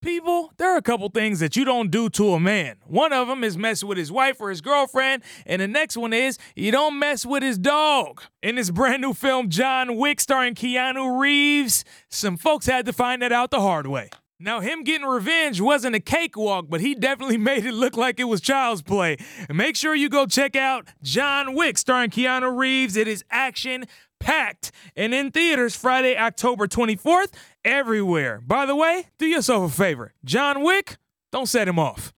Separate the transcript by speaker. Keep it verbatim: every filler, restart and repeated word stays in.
Speaker 1: People, there are a couple things that you don't do to a man. One of them is mess with his wife or his girlfriend, and the next one is you don't mess with his dog. In this brand new film, John Wick, starring Keanu Reeves, some folks had to find that out the hard way. Now, him getting revenge wasn't a cakewalk, but he definitely made it look like it was child's play. And make sure you go check out John Wick, starring Keanu Reeves. It is action-packed and in theaters Friday, October twenty-fourth, everywhere. By the way, do yourself a favor. John Wick, don't set him off.